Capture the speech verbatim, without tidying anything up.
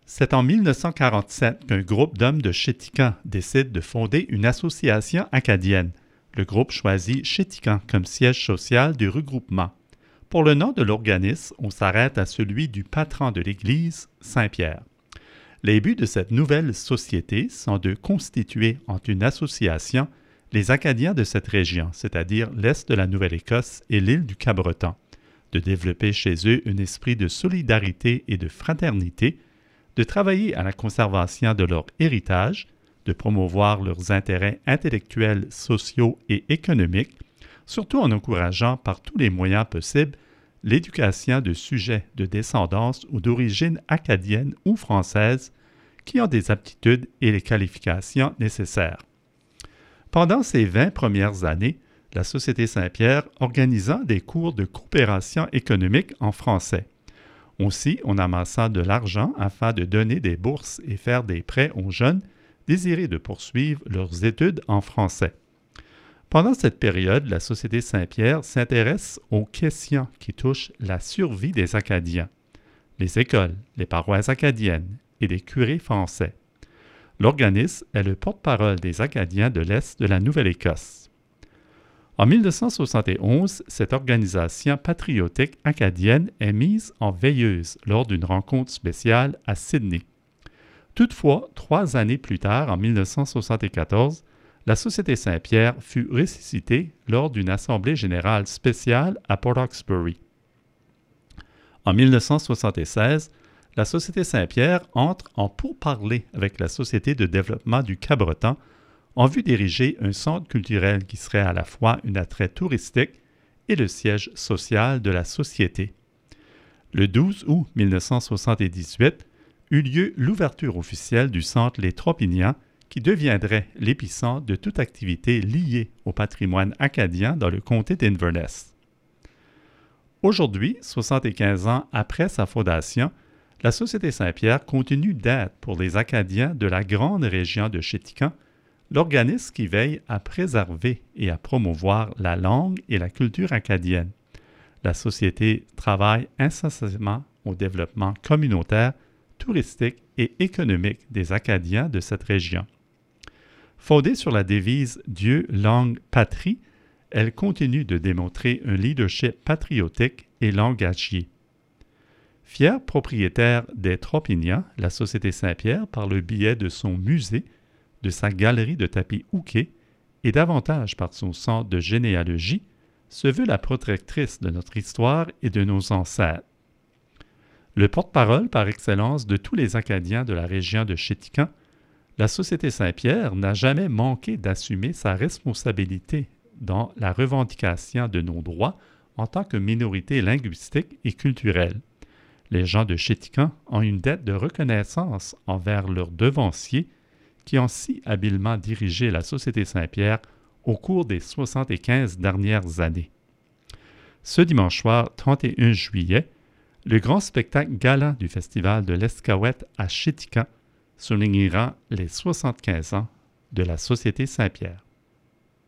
C'est en mille neuf cent quarante-sept qu'un groupe d'hommes de Chéticamp décide de fonder une association acadienne. Le groupe choisit Chéticamp comme siège social du regroupement. Pour le nom de l'organisme, on s'arrête à celui du patron de l'Église, Saint-Pierre. Les buts de cette nouvelle société sont de constituer en une association les Acadiens de cette région, c'est-à-dire l'Est de la Nouvelle-Écosse et l'île du Cap-Breton, de développer chez eux un esprit de solidarité et de fraternité, de travailler à la conservation de leur héritage, de promouvoir leurs intérêts intellectuels, sociaux et économiques, surtout en encourageant par tous les moyens possibles l'éducation de sujets de descendance ou d'origine acadienne ou française qui ont des aptitudes et les qualifications nécessaires. Pendant ces vingt premières années, la Société Saint-Pierre organisa des cours de coopération économique en français. Aussi, on amassa de l'argent afin de donner des bourses et faire des prêts aux jeunes désirés de poursuivre leurs études en français. Pendant cette période, la Société Saint-Pierre s'intéresse aux questions qui touchent la survie des Acadiens, les écoles, les paroisses acadiennes et les curés français. L'organisme est le porte-parole des Acadiens de l'Est de la Nouvelle-Écosse. En mille neuf cent soixante et onze, cette organisation patriotique acadienne est mise en veilleuse lors d'une rencontre spéciale à Sydney. Toutefois, trois années plus tard, en mille neuf cent soixante-quatorze, la Société Saint-Pierre fut ressuscitée lors d'une assemblée générale spéciale à Port Hawkesbury. En mille neuf cent soixante-seize, la Société Saint-Pierre entre en pourparlers avec la Société de développement du Cap-Breton en vue d'ériger un centre culturel qui serait à la fois un attrait touristique et le siège social de la société. Le douze août mille neuf cent soixante-dix-huit eut lieu l'ouverture officielle du centre Les Tropignans qui deviendrait l'épicentre de toute activité liée au patrimoine acadien dans le comté d'Inverness. Aujourd'hui, soixante-quinze ans après sa fondation, la Société Saint-Pierre continue d'être pour les Acadiens de la grande région de Chéticamp l'organisme qui veille à préserver et à promouvoir la langue et la culture acadienne. La Société travaille incessamment au développement communautaire, touristique et économique des Acadiens de cette région. Fondée sur la devise « Dieu, langue, patrie », elle continue de démontrer un leadership patriotique et langagier. Fière propriétaire des Tropignans, la Société Saint-Pierre, par le biais de son musée, de sa galerie de tapis hookés et davantage par son centre de généalogie, se veut la protectrice de notre histoire et de nos ancêtres. Le porte-parole par excellence de tous les Acadiens de la région de Chéticamp, la Société Saint-Pierre n'a jamais manqué d'assumer sa responsabilité dans la revendication de nos droits en tant que minorité linguistique et culturelle. Les gens de Chéticamp ont une dette de reconnaissance envers leurs devanciers qui ont si habilement dirigé la Société Saint-Pierre au cours des soixante-quinze dernières années. Ce dimanche soir, trente et un juillet, le grand spectacle galant du Festival de l'Escaouette à Chéticamp soulignera les soixante-quinze ans de la Société Saint-Pierre.